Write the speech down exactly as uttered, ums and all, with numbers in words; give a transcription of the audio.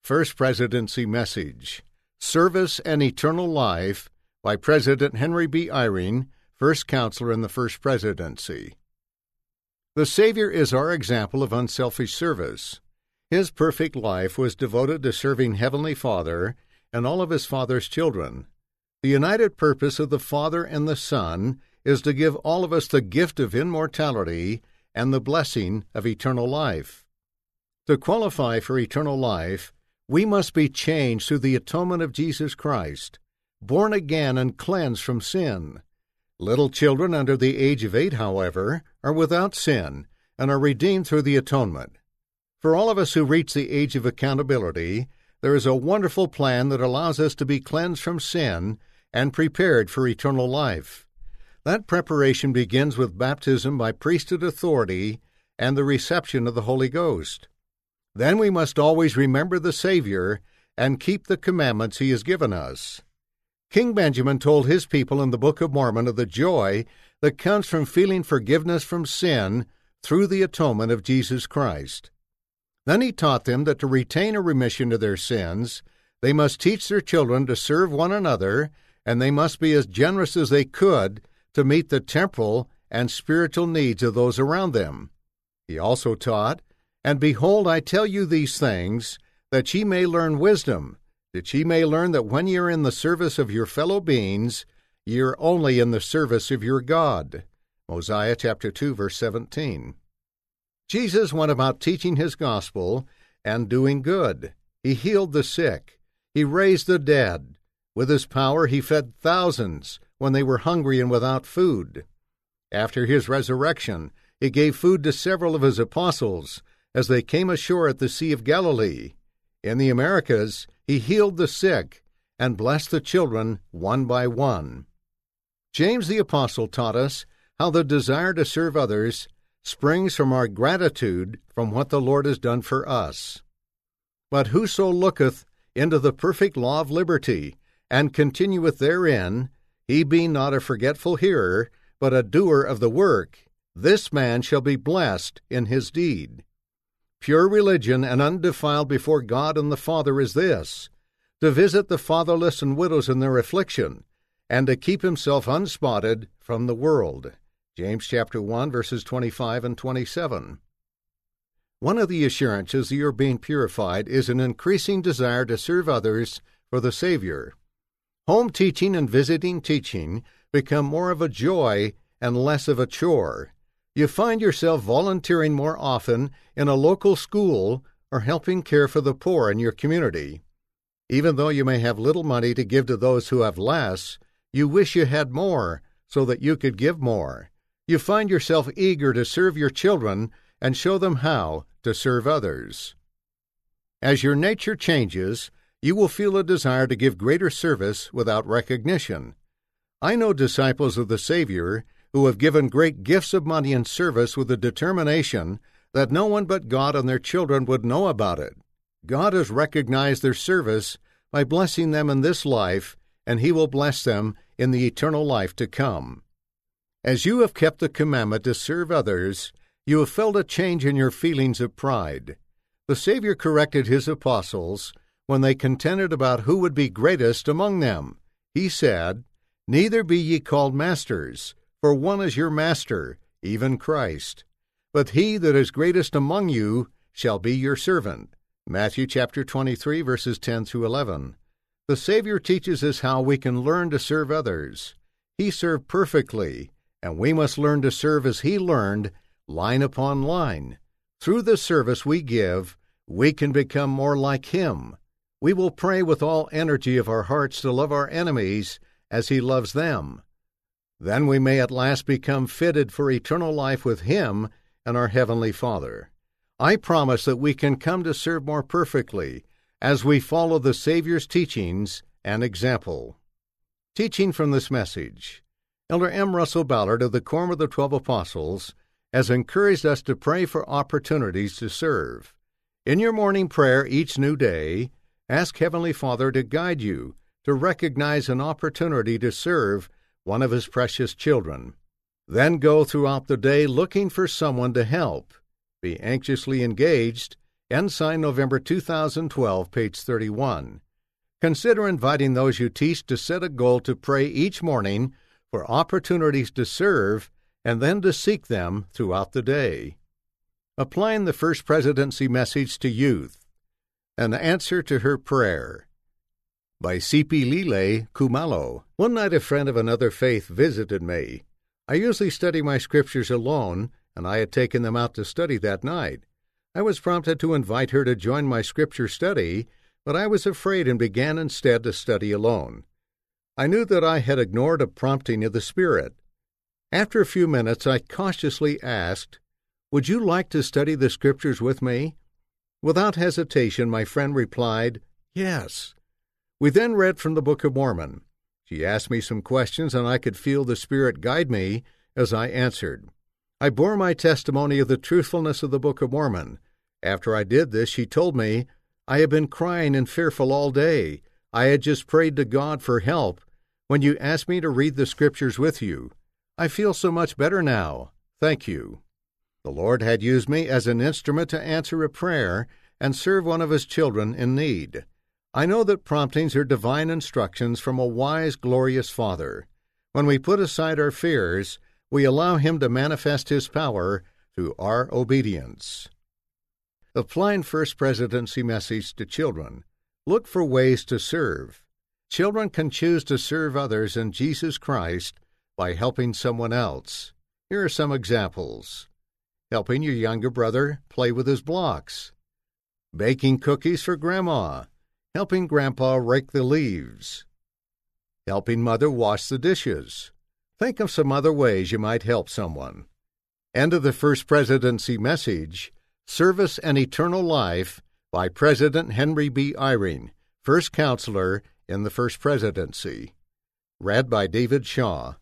First Presidency Message, Service and Eternal Life, by President Henry B. Eyring, First Counselor in the First Presidency. The Savior is our example of unselfish service. His perfect life was devoted to serving Heavenly Father and all of His Father's children. The united purpose of the Father and the Son is to give all of us the gift of immortality and the blessing of eternal life. To qualify for eternal life, we must be changed through the atonement of Jesus Christ, born again and cleansed from sin. Little children under the age of eight, however, are without sin and are redeemed through the atonement. For all of us who reach the age of accountability, there is a wonderful plan that allows us to be cleansed from sin and prepared for eternal life. That preparation begins with baptism by priesthood authority and the reception of the Holy Ghost. Then we must always remember the Savior and keep the commandments He has given us. King Benjamin told his people in the Book of Mormon of the joy that comes from feeling forgiveness from sin through the atonement of Jesus Christ. Then he taught them that to retain a remission of their sins, they must teach their children to serve one another, and they must be as generous as they could to meet the temporal and spiritual needs of those around them. He also taught, "And behold, I tell you these things, that ye may learn wisdom, that ye may learn that when ye are in the service of your fellow beings, ye are only in the service of your God." Mosiah chapter two, verse seventeen. Jesus went about teaching His gospel and doing good. He healed the sick. He raised the dead. With His power, He fed thousands when they were hungry and without food. After His resurrection, He gave food to several of His apostles as they came ashore at the Sea of Galilee. In the Americas, He healed the sick and blessed the children one by one. James the Apostle taught us how the desire to serve others springs from our gratitude from what the Lord has done for us. But whoso looketh into the perfect law of liberty, and continueth therein, he being not a forgetful hearer, but a doer of the work, this man shall be blessed in his deed. Pure religion and undefiled before God and the Father is this, to visit the fatherless and widows in their affliction, and to keep himself unspotted from the world. James chapter one, verses twenty-five and twenty-seven. One of the assurances that you are being purified is an increasing desire to serve others for the Savior. Home teaching and visiting teaching become more of a joy and less of a chore. You find yourself volunteering more often in a local school or helping care for the poor in your community. Even though you may have little money to give to those who have less, you wish you had more so that you could give more. You find yourself eager to serve your children and show them how to serve others. As your nature changes, you will feel a desire to give greater service without recognition. I know disciples of the Savior who have given great gifts of money and service with the determination that no one but God and their children would know about it. God has recognized their service by blessing them in this life, and He will bless them in the eternal life to come. As you have kept the commandment to serve others, you have felt a change in your feelings of pride. The Savior corrected His apostles when they contended about who would be greatest among them. He said, "Neither be ye called masters, for one is your master, even Christ. But he that is greatest among you shall be your servant." Matthew chapter twenty-three, verses ten through eleven. The Savior teaches us how we can learn to serve others. He served perfectly, and we must learn to serve as He learned, line upon line. Through the service we give, we can become more like Him. We will pray with all energy of our hearts to love our enemies as He loves them. Then we may at last become fitted for eternal life with Him and our Heavenly Father. I promise that we can come to serve more perfectly as we follow the Savior's teachings and example. Teaching from this message, Elder M. Russell Ballard of the Quorum of the Twelve Apostles has encouraged us to pray for opportunities to serve. In your morning prayer each new day, ask Heavenly Father to guide you to recognize an opportunity to serve one of His precious children. Then go throughout the day looking for someone to help. Be anxiously engaged Ensign, November two thousand twelve, page thirty-one. Consider inviting those you teach to set a goal to pray each morning for opportunities to serve and then to seek them throughout the day. Applying the First Presidency Message to Youth. An Answer to Her Prayer. By Sipilile Kumalo. One night a friend of another faith visited me. I usually study my scriptures alone, and I had taken them out to study that night. I was prompted to invite her to join my scripture study, but I was afraid and began instead to study alone. I knew that I had ignored a prompting of the Spirit. After a few minutes, I cautiously asked, "Would you like to study the scriptures with me?" Without hesitation, my friend replied, "Yes." We then read from the Book of Mormon. She asked me some questions, and I could feel the Spirit guide me as I answered. I bore my testimony of the truthfulness of the Book of Mormon. After I did this, she told me, "I have been crying and fearful all day. I had just prayed to God for help when you asked me to read the scriptures with you. I feel so much better now. Thank you." The Lord had used me as an instrument to answer a prayer and serve one of His children in need. I know that promptings are divine instructions from a wise, glorious Father. When we put aside our fears, we allow Him to manifest His power through our obedience. Applying First Presidency Message to Children. Look for ways to serve. Children can choose to serve others in Jesus Christ by helping someone else. Here are some examples. Helping your younger brother play with his blocks. Baking cookies for Grandma. Helping Grandpa rake the leaves. Helping Mother wash the dishes. Think of some other ways you might help someone. End of the First Presidency Message, Service and Eternal Life, by President Henry B. Eyring, First Counselor in the First Presidency. Read by David Shaw.